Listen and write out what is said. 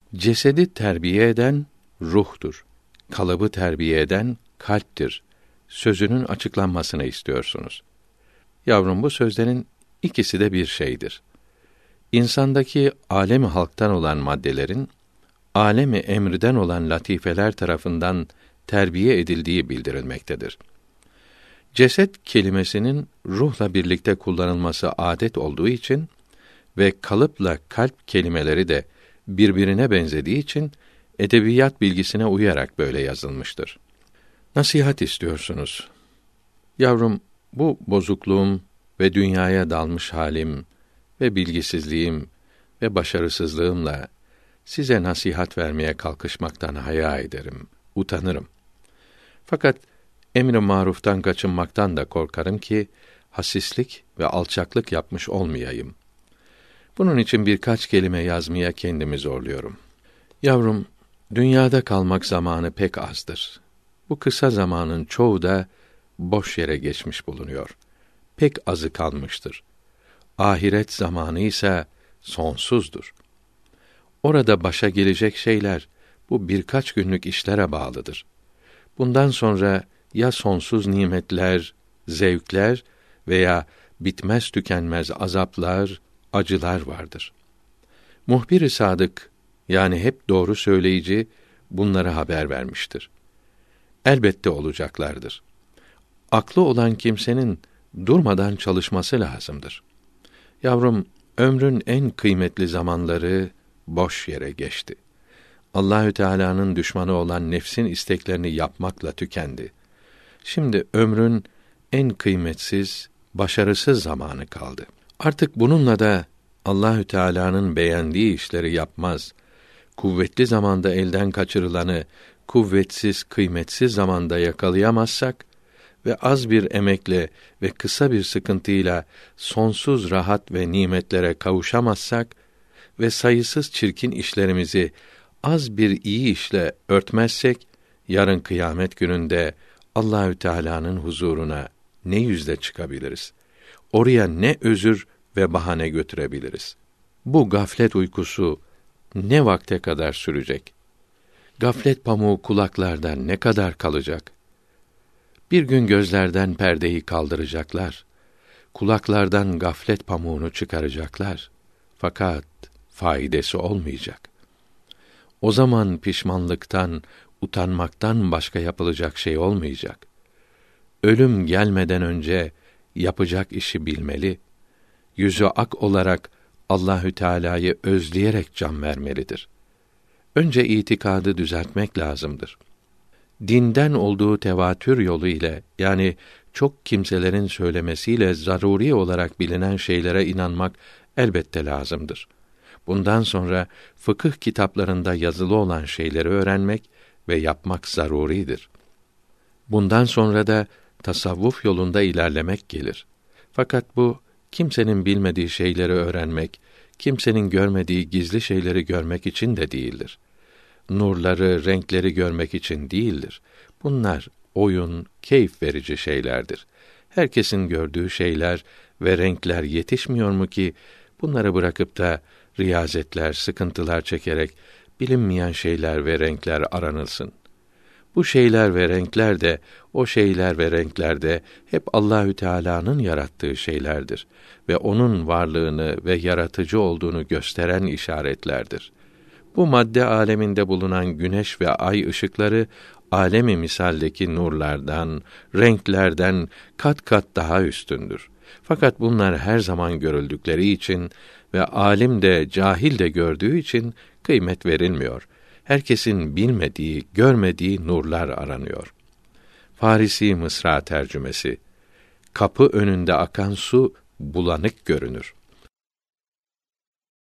Cesedi terbiye eden ruhtur. Kalıbı terbiye eden kalptir. Sözünün açıklanmasını istiyorsunuz. Yavrum, bu sözlerin ikisi de bir şeydir. İnsandaki alemi halktan olan maddelerin alemi emriden olan latifeler tarafından terbiye edildiği bildirilmektedir. Ceset kelimesinin ruhla birlikte kullanılması adet olduğu için ve kalıpla kalp kelimeleri de birbirine benzediği için edebiyat bilgisine uyarak böyle yazılmıştır. Nasihat istiyorsunuz. Yavrum, bu bozukluğum ve dünyaya dalmış halim ve bilgisizliğim ve başarısızlığımla size nasihat vermeye kalkışmaktan haya ederim, utanırım. Fakat emr-i maruftan kaçınmaktan da korkarım ki hasislik ve alçaklık yapmış olmayayım. Bunun için birkaç kelime yazmaya kendimi zorluyorum. Yavrum, dünyada kalmak zamanı pek azdır. Bu kısa zamanın çoğu da boş yere geçmiş bulunuyor. Pek azı kalmıştır. Ahiret zamanı ise sonsuzdur. Orada başa gelecek şeyler bu birkaç günlük işlere bağlıdır. Bundan sonra ya sonsuz nimetler, zevkler veya bitmez tükenmez azaplar, acılar vardır. Muhbir-i sadık, yani hep doğru söyleyici, bunlara haber vermiştir. Elbette olacaklardır. Aklı olan kimsenin durmadan çalışması lazımdır. Yavrum, ömrün en kıymetli zamanları boş yere geçti. Allahü Teala'nın düşmanı olan nefsin isteklerini yapmakla tükendi. Şimdi ömrün en kıymetsiz, başarısız zamanı kaldı. Artık bununla da Allahü Teala'nın beğendiği işleri yapmaz. Kuvvetli zamanda elden kaçırılanı kuvvetsiz, kıymetsiz zamanda yakalayamazsak ve az bir emekle ve kısa bir sıkıntıyla sonsuz rahat ve nimetlere kavuşamazsak ve sayısız çirkin işlerimizi az bir iyi işle örtmezsek, yarın kıyamet gününde Allahü Teala'nın huzuruna ne yüzle çıkabiliriz? Oraya ne özür ve bahane götürebiliriz? Bu gaflet uykusu ne vakte kadar sürecek? Gaflet pamuğu kulaklarda ne kadar kalacak? Bir gün gözlerden perdeyi kaldıracaklar. Kulaklardan gaflet pamuğunu çıkaracaklar. Fakat faydası olmayacak. O zaman pişmanlıktan, utanmaktan başka yapılacak şey olmayacak. Ölüm gelmeden önce yapacak işi bilmeli. Yüzü ak olarak Allahü Teala'yı özleyerek can vermelidir. Önce itikadı düzeltmek lazımdır. Dinden olduğu tevatür yolu ile, yani çok kimselerin söylemesiyle zaruri olarak bilinen şeylere inanmak elbette lazımdır. Bundan sonra fıkıh kitaplarında yazılı olan şeyleri öğrenmek ve yapmak zaruridir. Bundan sonra da tasavvuf yolunda ilerlemek gelir. Fakat bu kimsenin bilmediği şeyleri öğrenmek, kimsenin görmediği gizli şeyleri görmek için de değildir. Nurları, renkleri görmek için değildir. Bunlar oyun, keyif verici şeylerdir. Herkesin gördüğü şeyler ve renkler yetişmiyor mu ki bunları bırakıp da riyazetler, sıkıntılar çekerek bilinmeyen şeyler ve renkler aranılsın. Bu şeyler ve renkler de, o şeyler ve renkler de hep Allahü Teala'nın yarattığı şeylerdir ve onun varlığını ve yaratıcı olduğunu gösteren işaretlerdir. Bu madde aleminde bulunan güneş ve ay ışıkları alemi misaldeki nurlardan, renklerden kat kat daha üstündür. Fakat bunlar her zaman görüldükleri için ve alim de cahil de gördüğü için kıymet verilmiyor. Herkesin bilmediği, görmediği nurlar aranıyor. Farisi Mısra tercümesi: Kapı önünde akan su bulanık görünür.